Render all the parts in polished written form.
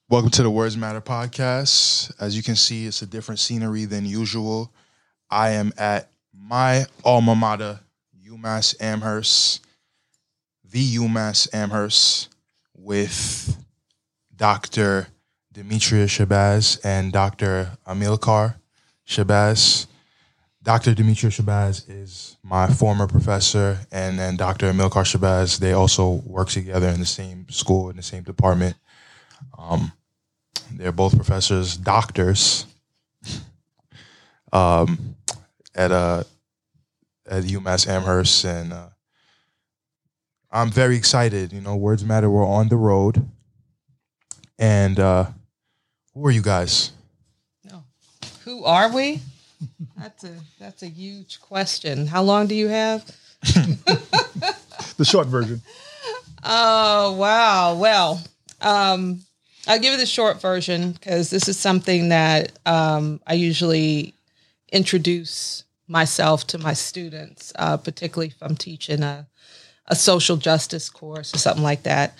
Welcome to the Words Matter podcast. As you can see, it's a different scenery than usual. I am at my alma mater, UMass Amherst, the UMass Amherst, with Dr. Demetria Shabazz and Dr. Amilcar Shabazz. Dr. Demetria Shabazz is my former professor, and then Dr. Amilcar Shabazz, they also work together in the same school, in the same department. They're both professors, doctors, at UMass Amherst, and I'm very excited. You know, Words Matter. We're on the road, and who are you guys? Oh. Who are we? That's a huge question. How long do you have? The short version. Oh wow. Well, I'll give you the short version because this is something that I usually introduce myself to my students, particularly if I'm teaching a social justice course or something like that.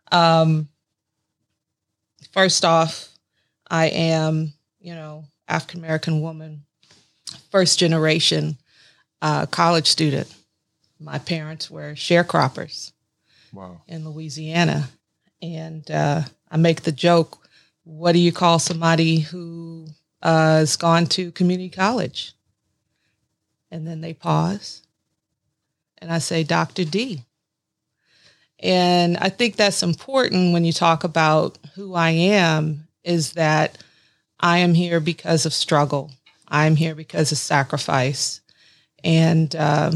First off, I am, African-American woman, first generation college student. My parents were sharecroppers. Wow. In Louisiana. And I make the joke, what do you call somebody who has gone to community college? And then they pause. And I say, Dr. D. And I think that's important when you talk about who I am, is that I am here because of struggle. I'm here because of sacrifice. And,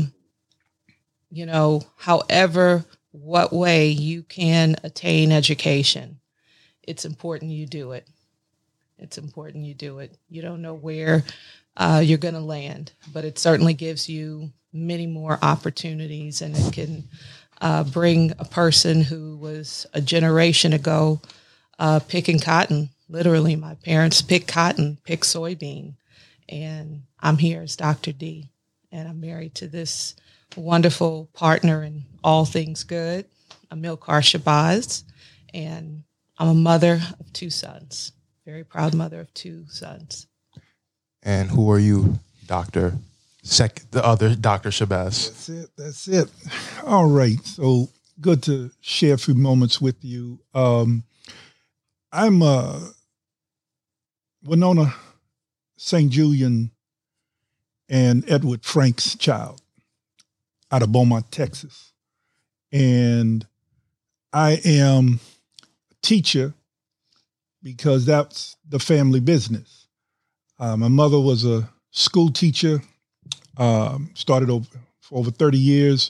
however, what way you can attain education, it's important you do it. It's important you do it. You don't know where you're going to land, but it certainly gives you many more opportunities, and it can bring a person who was a generation ago picking cotton. Literally, my parents picked cotton, picked soybean, and I'm here as Dr. D, and I'm married to this wonderful partner in all things good, Amilcar Shabazz, and I'm a mother of two sons, very proud mother of two sons. And who are you, Dr. The other Dr. Shabazz? That's it. All right. So good to share a few moments with you. I'm Winona St. Julian and Edward Frank's child out of Beaumont, Texas. And I am a teacher because that's the family business. My mother was a school teacher, started for over 30 years.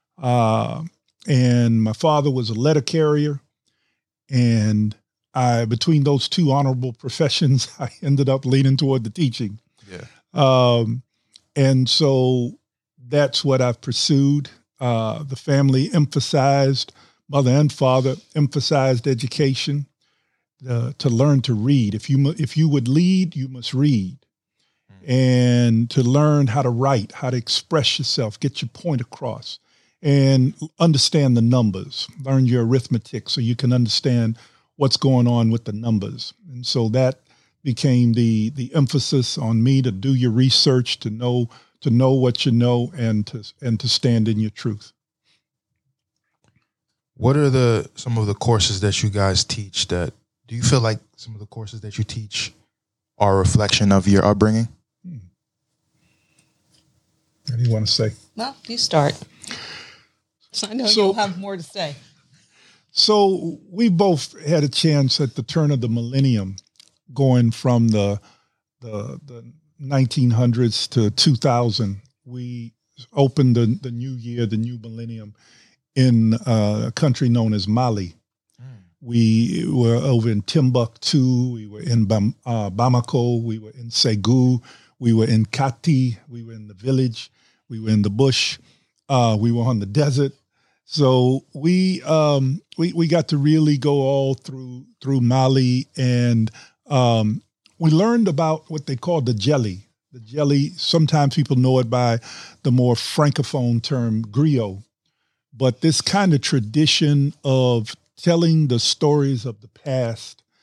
And my father was a letter carrier. And between those two honorable professions, I ended up leaning toward the teaching. Yeah. And so that's what I've pursued. The family emphasized, mother and father emphasized education, to learn to read. If you would lead, you must read. And to learn how to write, how to express yourself, get your point across, and understand the numbers. Learn your arithmetic so you can understand what's going on with the numbers. And so that became the emphasis on me, to do your research, to know what you know, and to stand in your truth. What are some of the courses that you guys teach? Do you feel like some of the courses that you teach are a reflection of your upbringing? What do you want to say? Well, you start. So I know you'll have more to say. So we both had a chance at the turn of the millennium, going from the 1900s to 2000. We opened the new year, the new millennium, in a country known as Mali. We were over in Timbuktu. We were in Bamako. We were in Ségou. We were in Kati. We were in the village. We were in the bush. We were on the desert. So we got to really go all through Mali, and we learned about what they call the jelly. The jelly, sometimes people know it by the more francophone term griot, but this kind of tradition of telling the stories of the past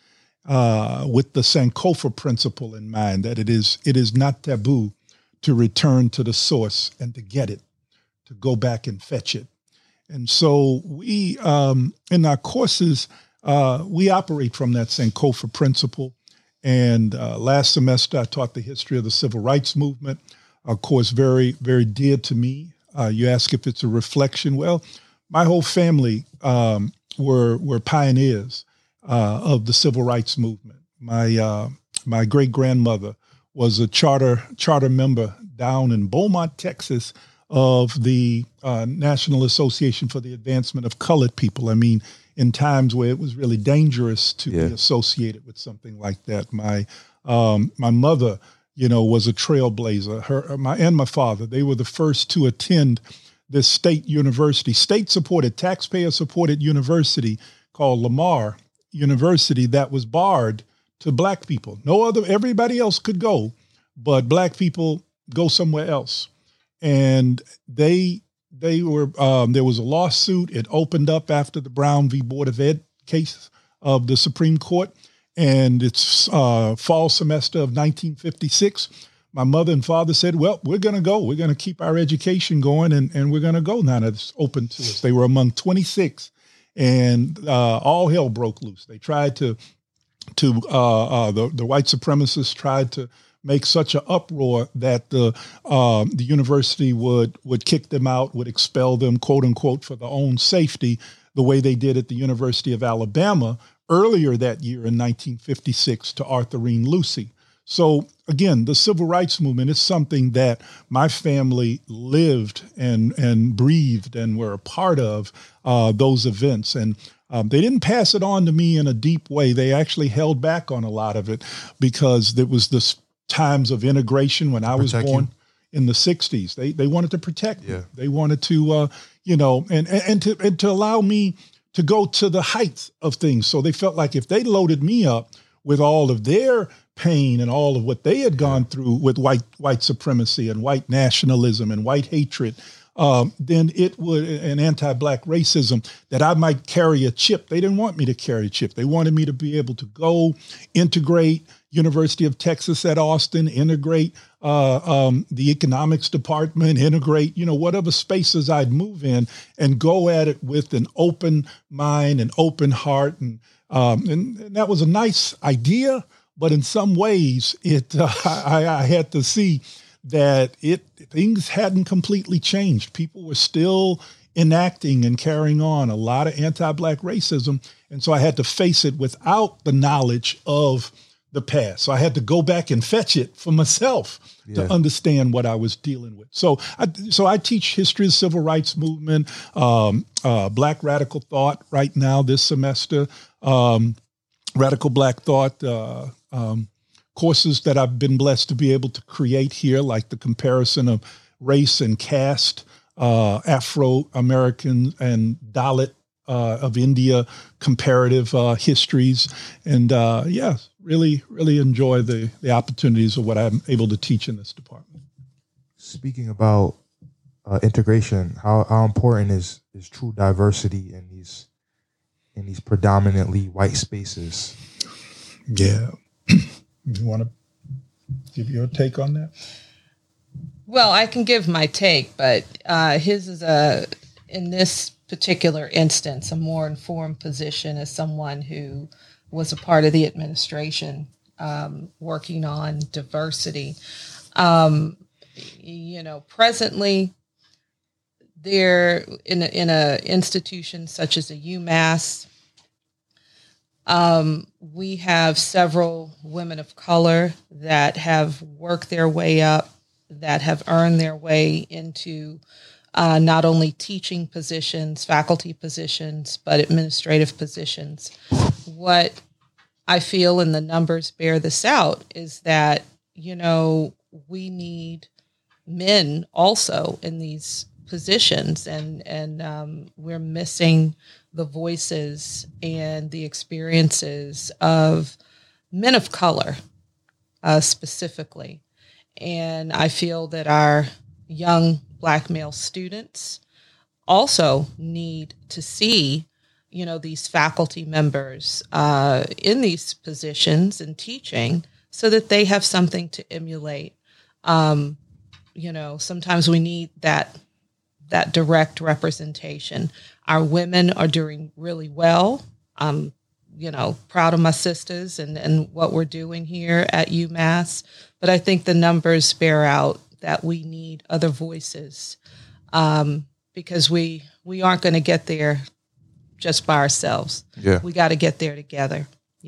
with the Sankofa principle in mind, that it is not taboo to return to the source and to get it, to go back and fetch it. And so we, in our courses, we operate from that Sankofa principle. And last semester, I taught the history of the civil rights movement, a course very, very dear to me. You ask if it's a reflection. Well, my whole family were pioneers of the civil rights movement. My great grandmother was a charter member down in Beaumont, Texas, of the National Association for the Advancement of Colored People. I mean, in times where it was really dangerous to be associated with something like that. My mother, was a trailblazer. My father, they were the first to attend this state university, state-supported, taxpayer-supported university called Lamar University that was barred to Black people. Everybody else could go, but Black people go somewhere else. And they were, there was a lawsuit. It opened up after the Brown v. Board of Ed case of the Supreme Court. And it's fall semester of 1956. My mother and father said, well, we're going to go. We're going to keep our education going, and we're going to go now that it's open to us. They were among 26, and all hell broke loose. They tried the white supremacists tried to make such an uproar that the university would kick them out, would expel them, quote unquote, for their own safety, the way they did at the University of Alabama earlier that year in 1956 to Arthurine Lucy. So again, the civil rights movement is something that my family lived and breathed and were a part of those events. And they didn't pass it on to me in a deep way. They actually held back on a lot of it because there was this times of integration when I was born in the 60s. They wanted to protect me. They wanted to, and to allow me to go to the heights of things. So they felt like if they loaded me up with all of their pain and all of what they had gone through with white supremacy and white nationalism and white hatred, then it would, an anti-Black racism, that I might carry a chip. They didn't want me to carry a chip. They wanted me to be able to go integrate University of Texas at Austin, integrate the economics department, integrate, whatever spaces I'd move in and go at it with an open mind and open heart. And that was a nice idea, but in some ways I had to see that things hadn't completely changed. People were still enacting and carrying on a lot of anti-Black racism. And so I had to face it without the knowledge of the past. So I had to go back and fetch it for myself to understand what I was dealing with. So I teach history of the civil rights movement, Black radical thought right now this semester, radical Black thought, courses that I've been blessed to be able to create here, like the comparison of race and caste, Afro-American and Dalit of India, comparative histories. And really, really enjoy the opportunities of what I'm able to teach in this department. Speaking about integration, how important is true diversity in these predominantly white spaces? Yeah. You want to give your take on that? Well, I can give my take, but his is in this particular instance, a more informed position as someone who was a part of the administration working on diversity. Presently, there in a institution such as a UMass, we have several women of color that have worked their way up, that have earned their way into not only teaching positions, faculty positions, but administrative positions. What I feel, and the numbers bear this out, is that, we need men also in these positions, and we're missing the voices and the experiences of men of color specifically. And I feel that our young Black male students also need to see, these faculty members in these positions and teaching so that they have something to emulate. Sometimes we need that direct representation. Our women are doing really well. I'm, proud of my sisters and what we're doing here at UMass. But I think the numbers bear out that we need other voices because we aren't going to get there just by ourselves. Yeah. We got to get there together,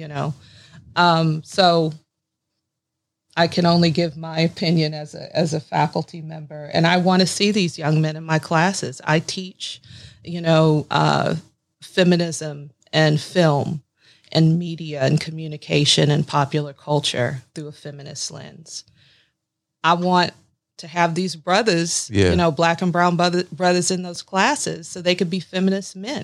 So I can only give my opinion as a faculty member. And I want to see these young men in my classes. I teach, feminism and film and media and communication and popular culture through a feminist lens. I want to have these brothers, Black and brown brothers in those classes so they could be feminist men,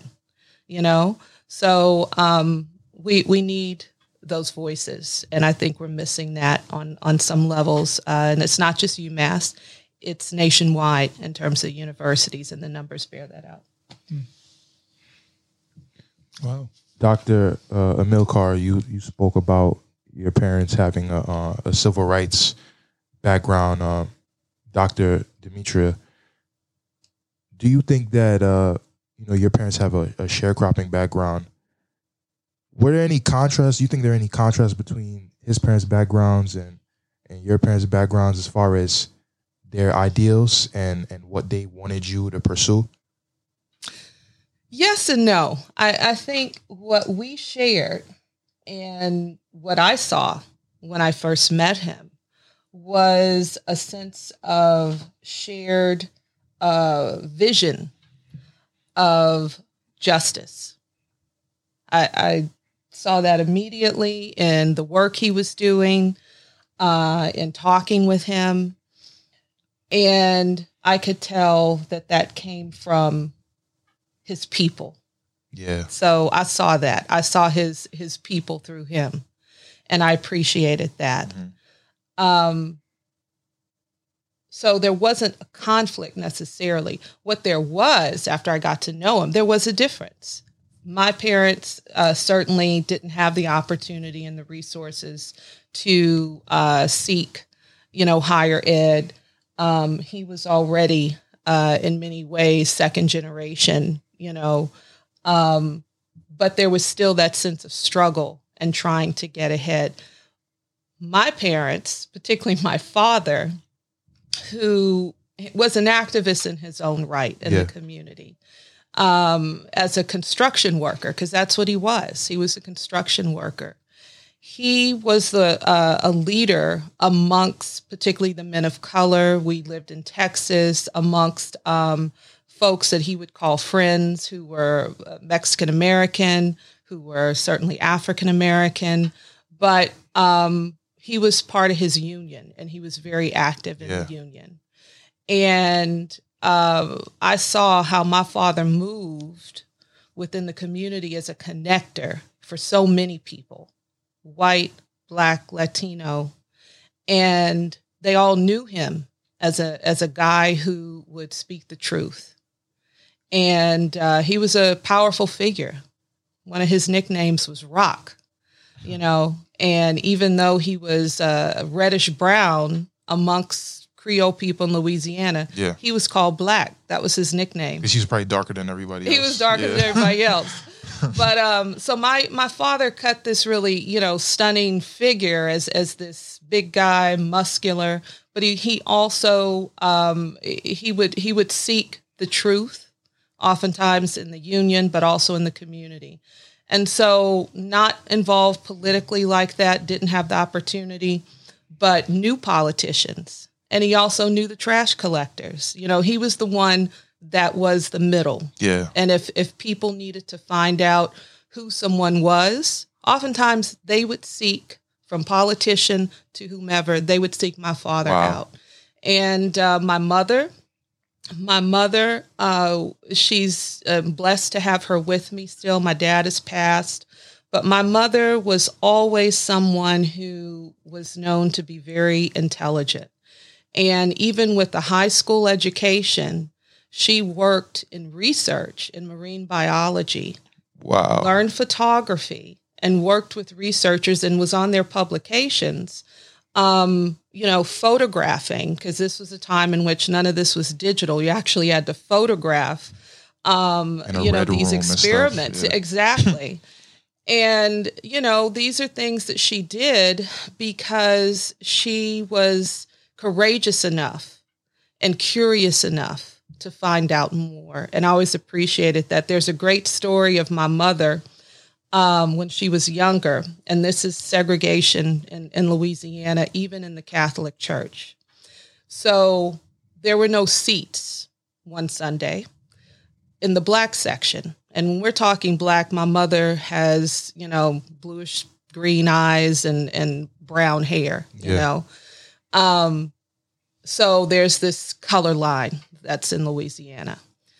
So we need those voices. And I think we're missing that on some levels. And it's not just UMass, it's nationwide in terms of universities, and the numbers bear that out. Wow. Dr. Amilcar, you spoke about your parents having a civil rights background. Dr. Demetria, do you think that your parents have a sharecropping background? Were there any contrasts? Do you think there are any contrasts between his parents' backgrounds and your parents' backgrounds as far as their ideals and what they wanted you to pursue? Yes and no. I think what we shared and what I saw when I first met him was a sense of shared vision of justice. I saw that immediately in the work he was doing, in talking with him. And I could tell that came from his people. Yeah. So I saw that. I saw his people through him, and I appreciated that. Mm-hmm. So there wasn't a conflict necessarily. What there was, after I got to know him, there was a difference. My parents certainly didn't have the opportunity and the resources to seek, higher ed. He was already, in many ways, second generation, but there was still that sense of struggle and trying to get ahead. My parents, particularly my father, who was an activist in his own right in the community, as a construction worker, because that's what he was. He was a construction worker. He was a leader amongst particularly the men of color. We lived in Texas amongst folks that he would call friends who were Mexican-American, who were certainly African-American. But he was part of his union, and he was very active in the union. And I saw how my father moved within the community as a connector for so many people, white, Black, Latino, and they all knew him as a guy who would speak the truth. And he was a powerful figure. One of his nicknames was Rock, and even though he was reddish brown amongst Creole people in Louisiana, he was called Black. That was his nickname. Because he was probably darker than everybody else. He was darker than everybody else. But so my father cut this really, stunning figure as this big guy, muscular, but he also he would seek the truth, oftentimes in the union, but also in the community. And so not involved politically like that, didn't have the opportunity, but knew politicians. And he also knew the trash collectors. He was the one that was the middle. Yeah. And if people needed to find out who someone was, oftentimes they would seek, from politician to whomever, they would seek my father out. And my mother, she's blessed to have her with me still. My dad has passed. But my mother was always someone who was known to be very intelligent. And even with the high school education, she worked in research in marine biology Wow. learned photography, and worked with researchers and was on their publications, photographing, because this was a time in which none of this was digital. You actually had to photograph, these experiments. Yeah. Exactly. And, these are things that she did because she was courageous enough and curious enough to find out more. And I always appreciated that. There's a great story of my mother when she was younger, and this is segregation in Louisiana, even in the Catholic Church. So there were no seats one Sunday in the Black section. And when we're talking Black, my mother has, bluish green eyes and brown hair, So there's this color line that's in Louisiana.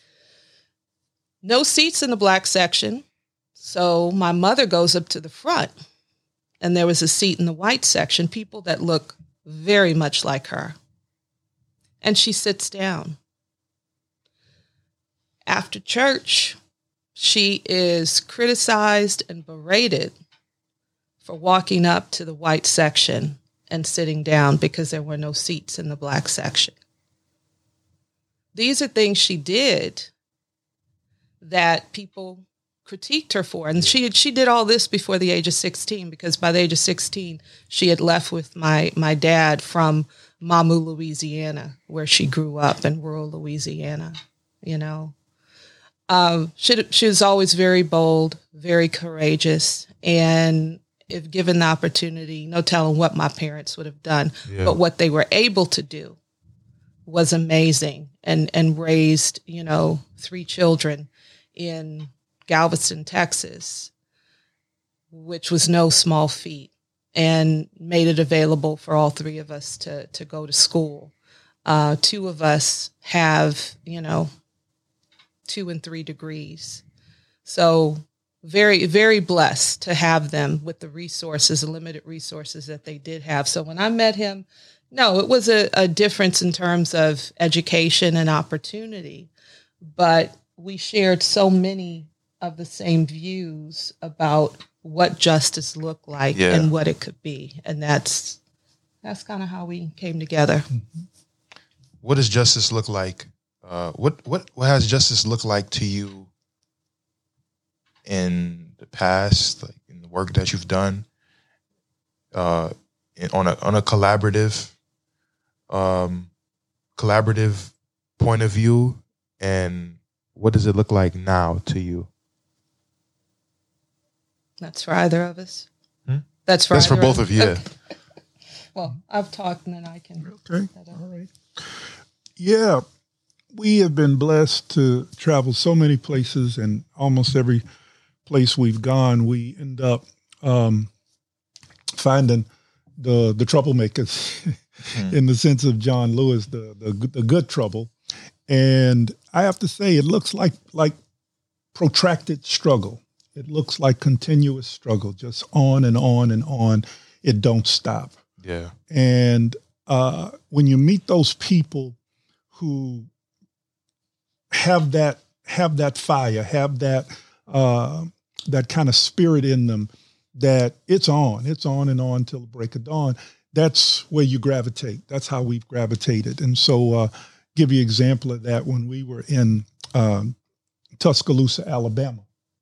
No seats in the Black section. So my mother goes up to the front, and there was a seat in the white section, people that look very much like her. And she sits down. After church, she is criticized and berated for walking up to the white section and sitting down because there were no seats in the Black section. These are things she did that people critiqued her for. And she did all this before the age of 16, because by the age of 16, she had left with my dad from Mamou, Louisiana, where she grew up in rural Louisiana, She was always very bold, very courageous, and if given the opportunity, no telling what my parents would have done, but what they were able to do was amazing, and raised, 3 children in Galveston, Texas, which was no small feat, and made it available for all 3 of us to go to school. 2 of us have, 2 and 3 degrees. So very, very blessed to have them with the resources, the limited resources that they did have. So when I met him, no, it was a difference in terms of education and opportunity, but we shared so many of the same views about what justice looked like and what it could be. And that's kind of how we came together. What does justice look like? What has justice looked like to you in the past, like in the work that you've done, on a collaborative point of view, and what does it look like now to you? That's for either of us. That's for both of you. Okay. Well, I've talked, and then I can. Okay. All right. Yeah, we have been blessed to travel so many places, and almost every place we've gone, we end up finding the troublemakers in the sense of John Lewis, the good trouble. And I have to say, it looks like protracted struggle. It looks like continuous struggle, just on and on and on. It don't stop. Yeah. And when you meet those people who have that fire, have that kind of spirit in them, that it's on and on till the break of dawn, that's where you gravitate. That's how we've gravitated. And so give you an example of that when we were in Tuscaloosa, Alabama.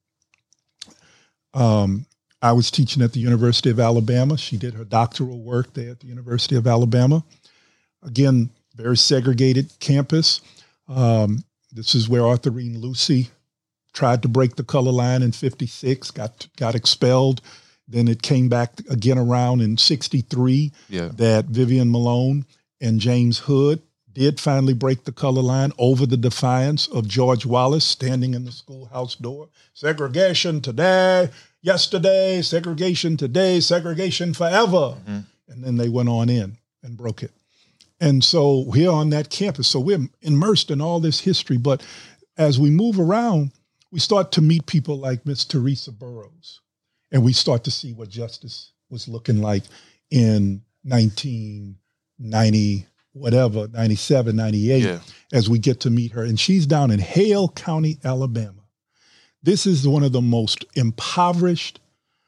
I was teaching at the University of Alabama. She did her doctoral work there at the University of Alabama. Again, very segregated campus. This is where Arthurine Lucy tried to break the color line in 56, got expelled. Then it came back again around in 63 that Vivian Malone and James Hood did finally break the color line over the defiance of George Wallace standing in the schoolhouse door. Segregation today, yesterday, segregation today, segregation forever. Mm-hmm. And then they went on in and broke it. And so here on that campus, so we're immersed in all this history. But as we move around, we start to meet people like Miss Teresa Burroughs. And we start to see what justice was looking like in 1990, whatever, 97, 98, as we get to meet her. And she's down in Hale County, Alabama. This is one of the most impoverished,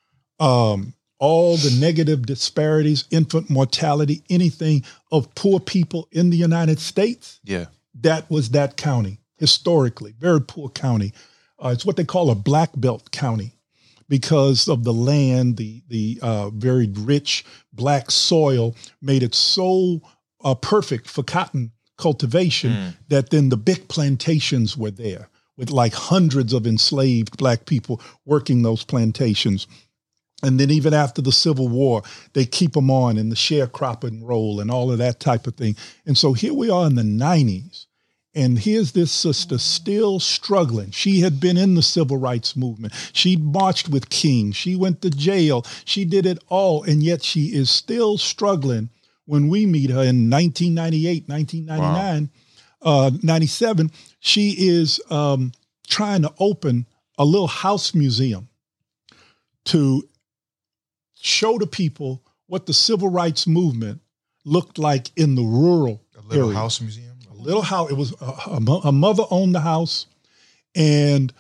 all the negative disparities, infant mortality, anything of poor people in the United States. Yeah. That was that county, historically, very poor county. It's what they call a black belt county because of the land, the very rich black soil made it so perfect for cotton cultivation that then the big plantations were there with like hundreds of enslaved black people working those plantations. And then even after the Civil War, they keep them on in the sharecropping role and all of that type of thing. And so here we are in the 90s. And here's this sister still struggling. She had been in the civil rights movement. She marched with King. She went to jail. She did it all. And yet she is still struggling when we meet her in 1998, 1999, 97. She is trying to open a little house museum to show the people what the civil rights movement looked like in the rural area. House museum? A little house. It was a mother owned the house, and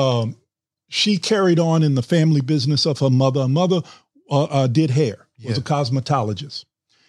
she carried on in the family business of her mother. Her mother did hair, was a cosmetologist.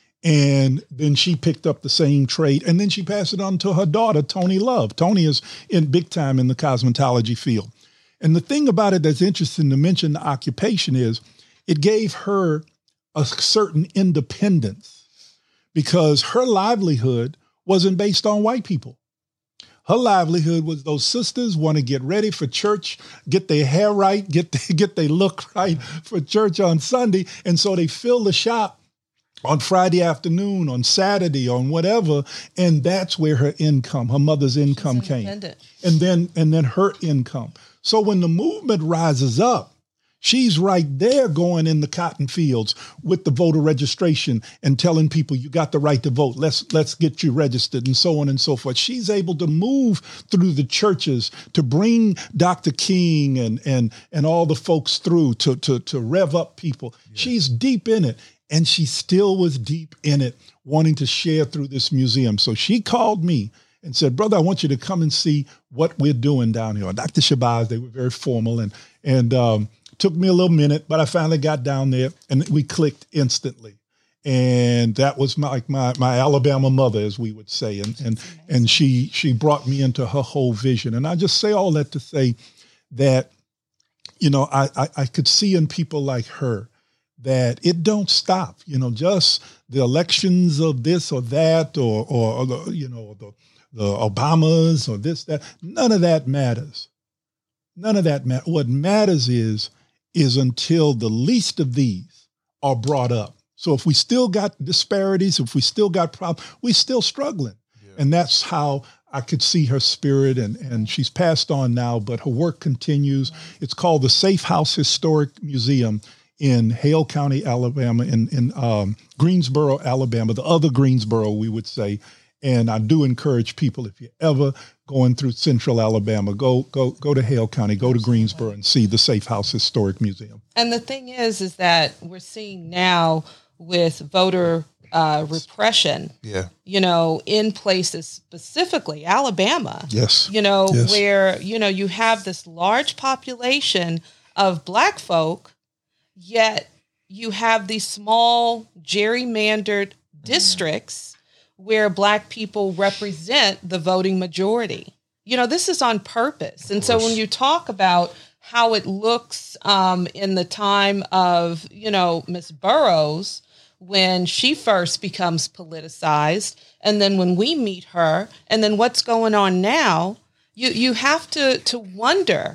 And then she picked up the same trade, and then she passed it on to her daughter, Tony Love. Tony is in big time in the cosmetology field. And the thing about it that's interesting to mention the occupation is it gave her a certain independence because her livelihood wasn't based on white people. Her livelihood was those sisters want to get ready for church, get their hair right, get their look right for church on Sunday. And so they fill the shop on Friday afternoon, on Saturday, on whatever. And that's where her income, her mother's income came. And then her income. So when the movement rises up, she's right there going in the cotton fields with the voter registration and telling people you got the right to vote. Let's get you registered and so on and so forth. She's able to move through the churches to bring Dr. King and all the folks through to rev up people. Yeah. She's deep in it. And she still was deep in it, wanting to share through this museum. So she called me and said, brother, I want you to come and see what we're doing down here. Dr. Shabazz, they were very formal and took me a little minute, but I finally got down there and we clicked instantly. And that was my Alabama mother, as we would say. And she brought me into her whole vision. And I just say all that to say that, you know, I could see in people like her that it don't stop, you know, just the elections of this or that, or the, you know, the Obamas or this, that, none of that matters. None of that matters. What matters is until the least of these are brought up. So if we still got disparities, if we still got problems, we're still struggling. Yeah. And that's how I could see her spirit, and she's passed on now, but her work continues. It's called the Safe House Historic Museum in Hale County, Alabama, in Greensboro, Alabama, the other Greensboro, we would say. And I do encourage people, if you're ever going through central Alabama, go to Hale County, go to Greensboro and see the Safe House Historic Museum. And the thing is that we're seeing now with voter repression, you know, in places specifically Alabama, you know, where, you know, you have this large population of Black folk, yet you have these small gerrymandered districts where Black people represent the voting majority. You know, this is on purpose. And so when you talk about how it looks in the time of, you know, Ms. Burroughs, when she first becomes politicized, and then when we meet her, and then what's going on now, you have to wonder,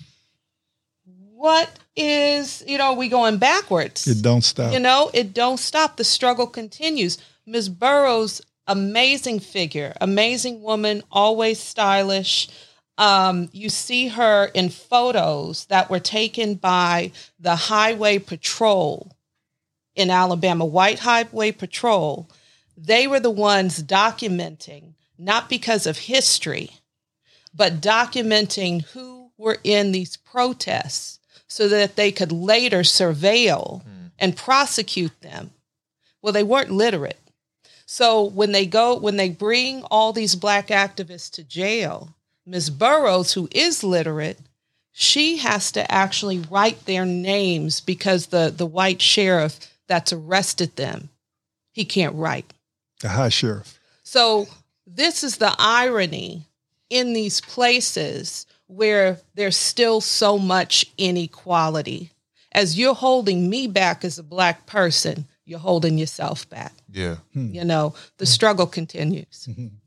what is, you know, we going backwards? It don't stop. You know, it don't stop. The struggle continues. Ms. Burroughs, amazing figure, amazing woman, always stylish. You see her in photos that were taken by the Highway Patrol in Alabama, White Highway Patrol. They were the ones documenting, not because of history, but documenting who were in these protests so that they could later surveil and prosecute them. Well, they weren't literate. So when they bring all these Black activists to jail, Ms. Burroughs, who is literate, she has to actually write their names because the white sheriff that's arrested them, he can't write. The high sheriff. So this is the irony in these places where there's still so much inequality. As you're holding me back as a Black person, you're holding yourself back. Yeah. You know, the struggle continues.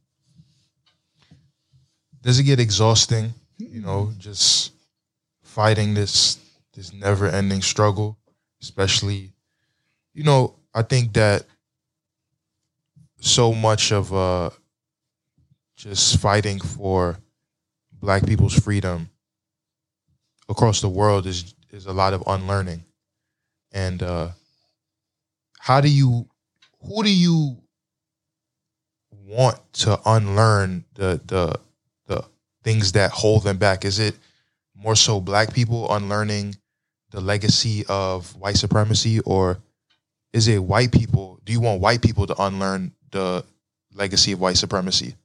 Does it get exhausting, you know, just fighting this never-ending struggle? Especially, you know, I think that so much of just fighting for Black people's freedom across the world is a lot of unlearning. And who do you want to unlearn the things that hold them back? Is it more so Black people unlearning the legacy of white supremacy, or is it white people? Do you want white people to unlearn the legacy of white supremacy?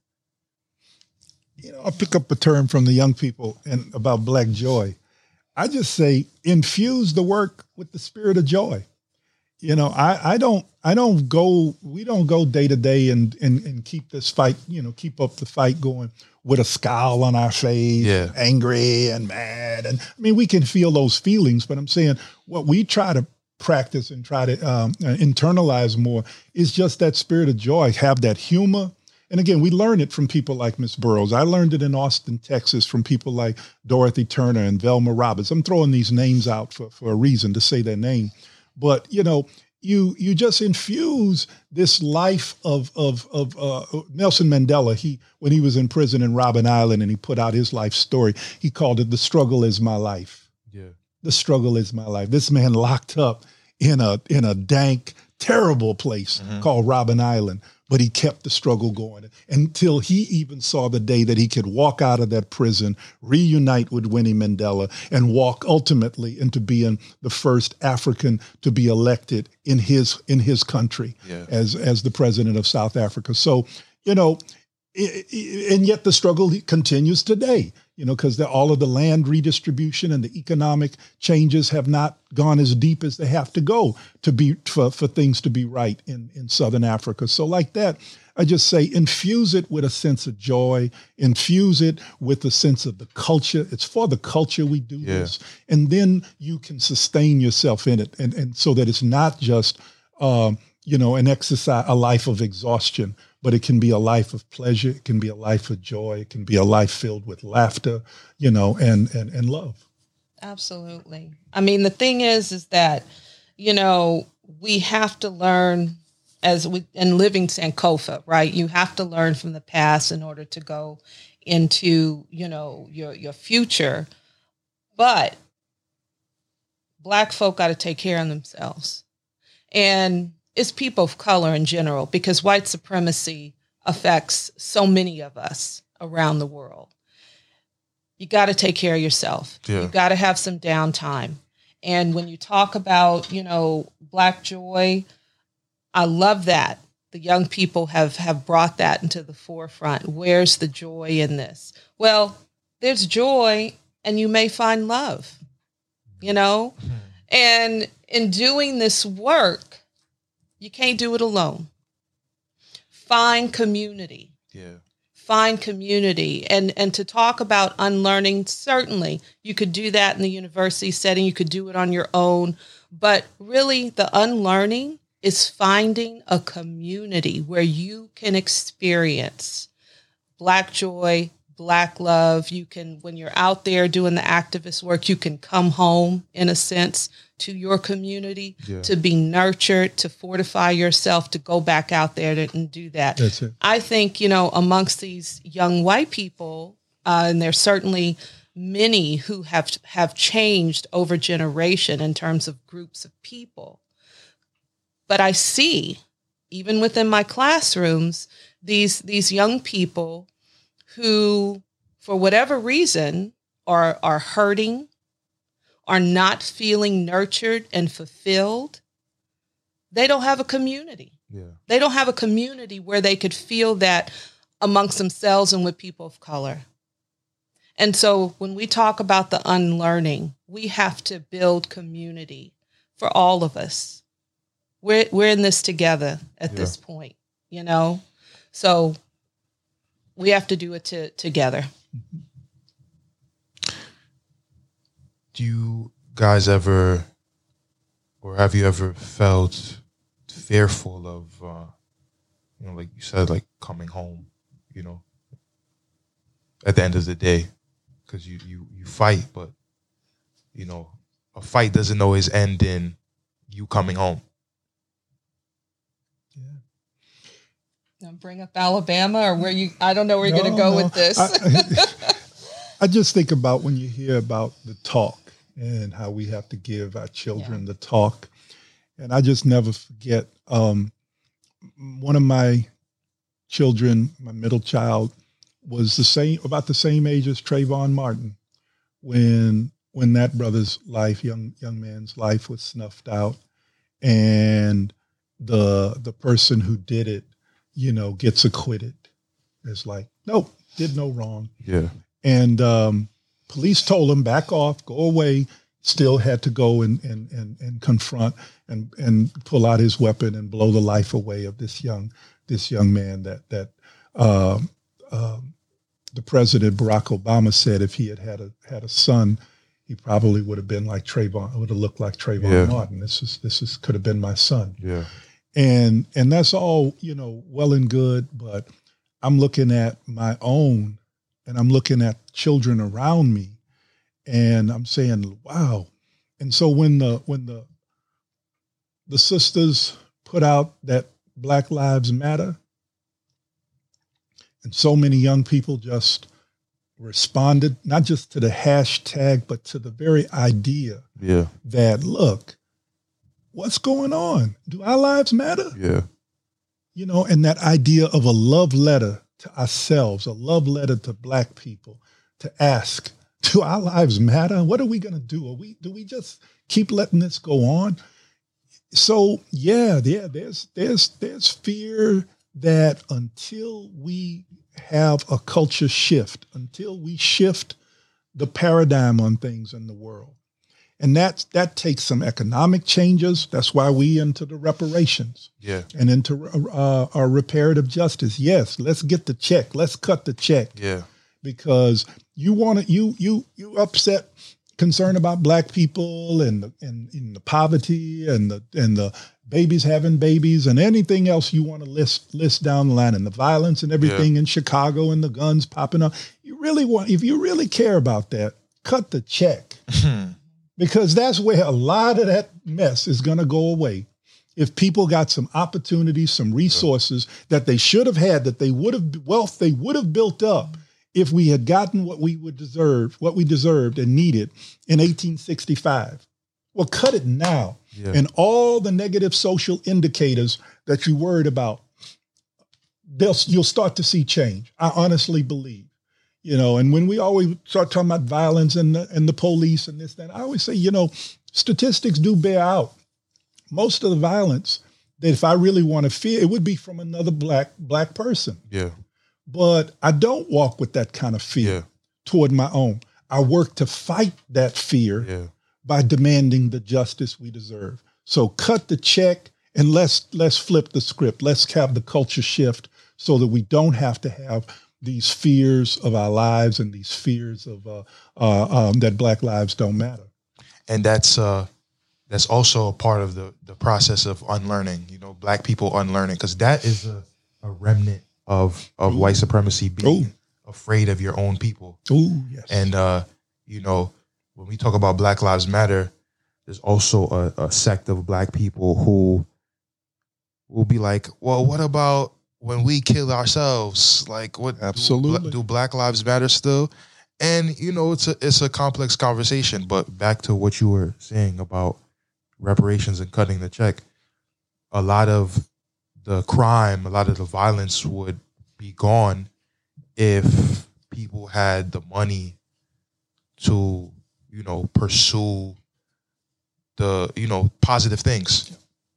You know, I pick up a term from the young people and about Black joy. I just say infuse the work with the spirit of joy. You know, we don't go day to day and keep this fight, you know, keep up the fight going with a scowl on our face, angry and mad. And I mean, we can feel those feelings, but I'm saying what we try to practice and try to internalize more is just that spirit of joy, have that humor. And again, we learn it from people like Miss Burroughs. I learned it in Austin, Texas, from people like Dorothy Turner and Velma Roberts. I'm throwing these names out for a reason, to say their name. But, you know, you just infuse this life of Nelson Mandela. When he was in prison in Robben Island and he put out his life story, he called it "The Struggle Is My Life." Yeah, the struggle is my life. This man locked up in a dank, terrible place called Robben Island, but he kept the struggle going until he even saw the day that he could walk out of that prison, reunite with Winnie Mandela, and walk ultimately into being the first African to be elected in his country as the president of South Africa. So, you know, and yet the struggle continues today, you know, because all of the land redistribution and the economic changes have not gone as deep as they have to go for things to be right in Southern Africa. So like that, I just say infuse it with a sense of joy, infuse it with a sense of the culture. It's for the culture we do this. And then you can sustain yourself in it. And so that it's not just, you know, an exercise, a life of exhaustion, but it can be a life of pleasure. It can be a life of joy. It can be a life filled with laughter, you know, and love. Absolutely. I mean, the thing is that, you know, we have to learn in living Sankofa, right? You have to learn from the past in order to go into, you know, your future. But Black folk got to take care of themselves. And it's people of color in general, because white supremacy affects so many of us around the world. You got to take care of yourself. You got to have some downtime. And when you talk about, you know, Black joy, I love that. The young people have brought that into the forefront. Where's the joy in this? Well, there's joy, and you may find love, you know? And in doing this work, you can't do it alone. Find community. Find community. And to talk about unlearning, certainly you could do that in the university setting. You could do it on your own. But really, the unlearning is finding a community where you can experience Black joy, Black love. You can, when you're out there doing the activist work, you can come home, in a sense, to your community, to be nurtured, to fortify yourself, to go back out there and do that. That's it. I think, you know, amongst these young white people, and there's certainly many who have changed over generation in terms of groups of people. But I see, even within my classrooms, these young people who, for whatever reason, are hurting, are not feeling nurtured and fulfilled. They don't have a community. They don't have a community where they could feel that amongst themselves and with people of color. And so when we talk about the unlearning, we have to build community for all of us. We're in this together at this point, you know? So we have to do it together. Do you guys ever, or have you ever felt fearful of, like you said, like coming home, at the end of the day? Because you fight, but, a fight doesn't always end in you coming home. Now bring up Alabama or I don't know where you're going to go with this. I just think about when you hear about the talk and how we have to give our children the talk. And I just never forget, one of my children, my middle child, was about the same age as Trayvon Martin when that brother's life, young man's life, was snuffed out, and the person who did it, gets acquitted. It's like, nope, did no wrong. Yeah. And police told him, back off, go away. Still had to go and confront and pull out his weapon and blow the life away of this young man that the president Barack Obama said if he had a son, he probably would have been like Trayvon, would have looked like Trayvon Martin. This could have been my son. Yeah. And that's all, well and good, but I'm looking at my own, and I'm looking at children around me, and I'm saying, wow. And so when the sisters put out that Black Lives Matter, and so many young people just responded, not just to the hashtag, but to the very idea that, look, what's going on? Do our lives matter? Yeah. And that idea of a love letter to ourselves, a love letter to Black people, to ask, do our lives matter? What are we going to do? Do we just keep letting this go on? So there's fear that until we have a culture shift, until we shift the paradigm on things in the world, and that takes some economic changes. That's why we into the reparations, and into our reparative justice. Yes, let's get the check. Let's cut the check. Yeah, because you upset, concerned about Black people and the poverty and the babies having babies and anything else you want to list down the line, and the violence and everything in Chicago and the guns popping up. If you really care about that, cut the check. Because that's where a lot of that mess is going to go away. If people got some opportunities, some resources that they should have had, wealth they would have built up if we had gotten what we deserved and needed in 1865. Well, cut it now. Yeah. And all the negative social indicators that you worried about, you'll start to see change. I honestly believe. And when we always start talking about violence and the police and this, that, I always say, statistics do bear out. Most of the violence that if I really want to fear, it would be from another black person. Yeah. But I don't walk with that kind of fear toward my own. I work to fight that fear by demanding the justice we deserve. So cut the check and let's flip the script. Let's have the culture shift so that we don't have to have these fears of our lives and these fears of that Black lives don't matter. And that's also a part of the process of unlearning, Black people unlearning, because that is a remnant of white supremacy, being afraid of your own people. Ooh, yes. And, when we talk about Black Lives Matter, there's also a sect of Black people who will be like, well, what about when we kill ourselves? Like, what? Absolutely. Do Black Lives Matter still? And, it's a complex conversation, but back to what you were saying about reparations and cutting the check, a lot of the crime, a lot of the violence would be gone if people had the money to, pursue the, positive things.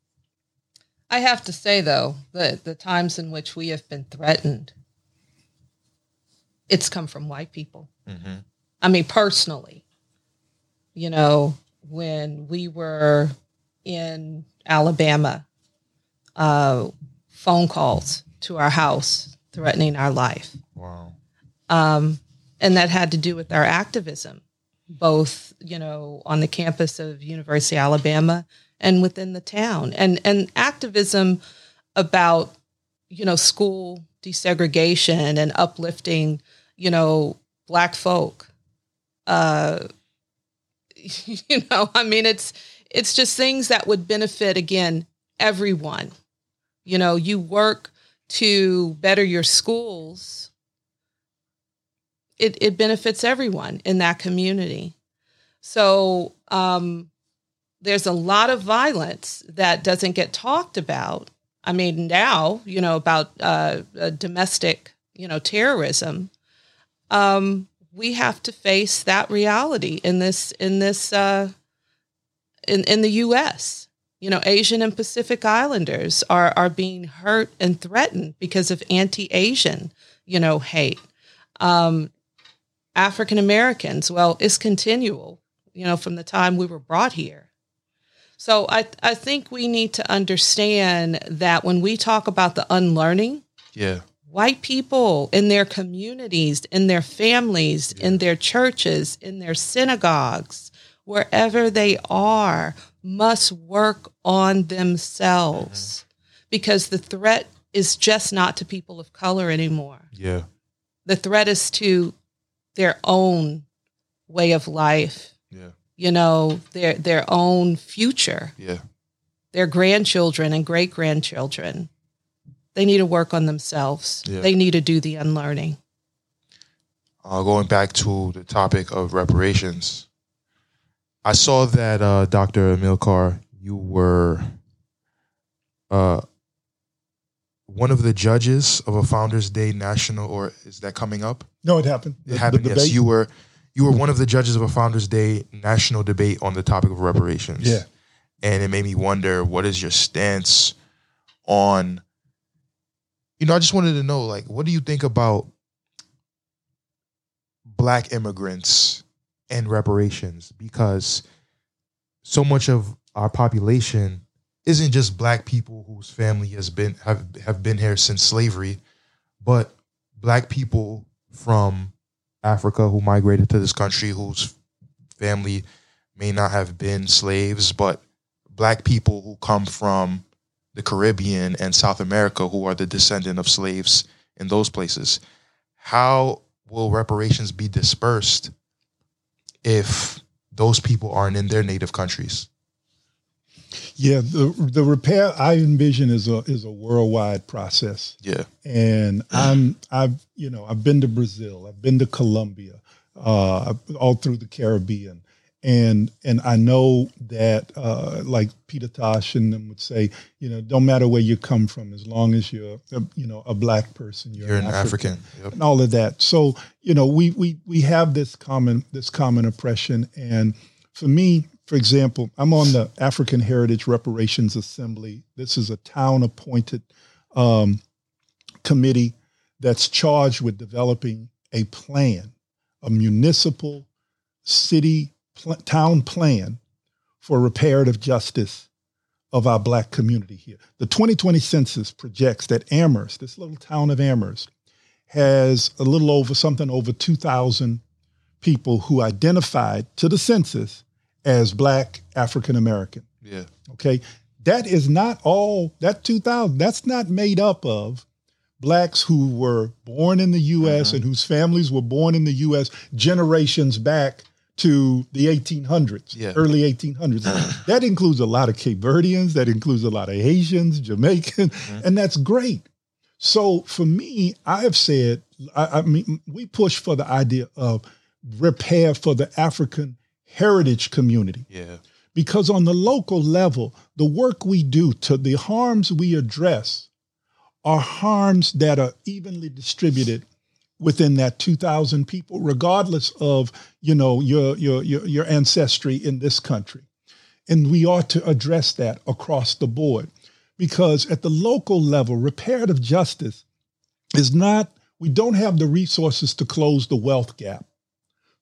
I have to say, though, that the times in which we have been threatened, it's come from white people. Mm-hmm. I mean, personally, you know, when we were in Alabama, phone calls to our house threatening our life. Wow. And that had to do with our activism, both, you know, on the campus of University of Alabama and within the town. And activism about, you know, school desegregation and uplifting, you know, Black folk. You know, I mean, it's just things that would benefit, again, everyone. You know, you work to better your schools. It benefits everyone in that community. So there's a lot of violence that doesn't get talked about. I mean, now, you know, about domestic, you know, terrorism. We have to face that reality in the U.S. You know, Asian and Pacific Islanders are being hurt and threatened because of anti-Asian, you know, hate. African Americans, well, it's continual, you know, from the time we were brought here. So I think we need to understand that when we talk about the unlearning, white people in their communities, in their families, in their churches, in their synagogues, wherever they are, must work on themselves, because the threat is just not to people of color anymore. Yeah. The threat is to their own way of life. Yeah. You know, their own future. Yeah. Their grandchildren and great-grandchildren. They need to work on themselves. Yeah. They need to do the unlearning. Going back to the topic of reparations, I saw that Dr. Amilcar, you were one of the judges of a Founders Day National, or is that coming up? No, it happened. It happened. Yes, you were one of the judges of a Founders Day National debate on the topic of reparations. Yeah, and it made me wonder, what is your stance on? You know, I just wanted to know, like, what do you think about Black immigrants and reparations? Because so much of our population isn't just Black people whose family have been here since slavery, but Black people from Africa who migrated to this country whose family may not have been slaves, but Black people who come from the Caribbean and South America who are the descendant of slaves in those places. How will reparations be dispersed if those people aren't in their native countries? Yeah, the repair I envision is a worldwide process. Yeah, and I've been to Brazil, I've been to Colombia, all through the Caribbean, and I know that like Peter Tosh and them would say, you know, don't matter where you come from, as long as you're a Black person, you're an African. Yep. And all of that. So you know, we have this common oppression, and for me, for example, I'm on the African Heritage Reparations Assembly. This is a town-appointed committee that's charged with developing a plan, a municipal town plan for reparative justice of our Black community here. The 2020 census projects that Amherst, this little town of Amherst, has something over 2,000 people who identified to the census as Black African American. Yeah. Okay. That is not all, that 2,000, that's not made up of Blacks who were born in the U.S. and whose families were born in the U.S. generations back to the 1800s, early 1800s. That includes a lot of Cape Verdeans, that includes a lot of Haitians, Jamaican, and that's great. So for me, I have said, I mean, we push for the idea of repair for the African heritage community. Yeah. Because on the local level, the work we do, to the harms we address, are harms that are evenly distributed within that 2,000 people, regardless of, you know, your ancestry in this country. And we ought to address that across the board, because at the local level, reparative justice is not, we don't have the resources to close the wealth gap.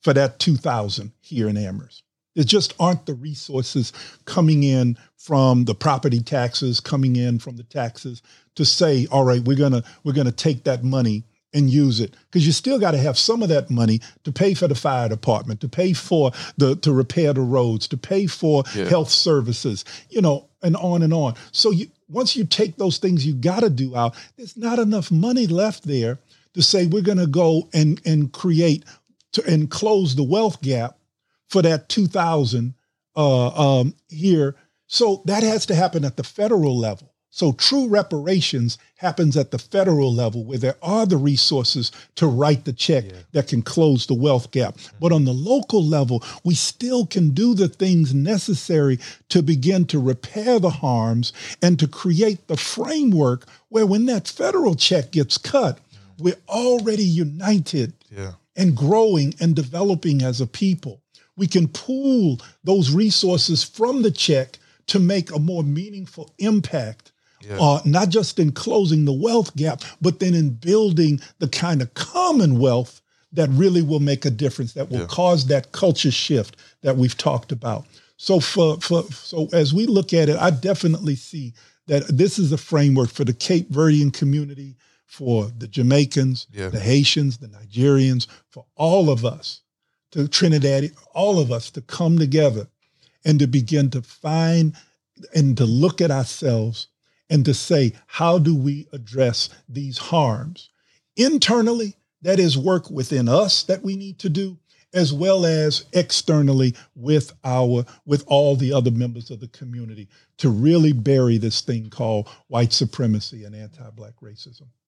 for that 2,000 here in Amherst. There just aren't the resources coming in from the property taxes, coming in from the taxes to say, all right, we're gonna take that money and use it, because you still got to have some of that money to pay for the fire department, to pay for to repair the roads, to pay for health services, and on and on. So once you take those things you got to do out, there's not enough money left there to say we're going to go and create and close the wealth gap for that 2,000 here. So that has to happen at the federal level. So true reparations happens at the federal level, where there are the resources to write the check that can close the wealth gap. But on the local level, we still can do the things necessary to begin to repair the harms and to create the framework where when that federal check gets cut, we're already united and growing and developing as a people. We can pool those resources from the check to make a more meaningful impact. Not just in closing the wealth gap, but then in building the kind of commonwealth that really will make a difference, that will cause that culture shift that we've talked about. So so as we look at it, I definitely see that this is a framework for the Cape Verdean community, for the Jamaicans, the Haitians, the Nigerians, for all of us, to Trinidad, all of us to come together and to begin to find and to look at ourselves and to say, how do we address these harms? Internally, that is work within us that we need to do, as well as externally with all the other members of the community, to really bury this thing called white supremacy and anti-Black racism.